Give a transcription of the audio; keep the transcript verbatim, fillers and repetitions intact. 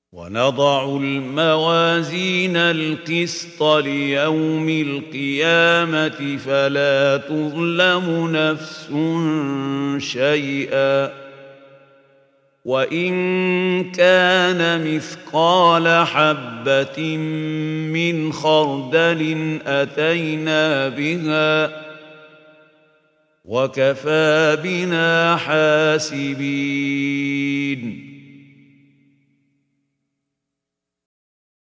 ونضع الموازين القسط ليوم القيامة فلا تظلم نفس شيئا وإن كان مثقال حبة من خردل أتينا بها وكفى بنا حاسبين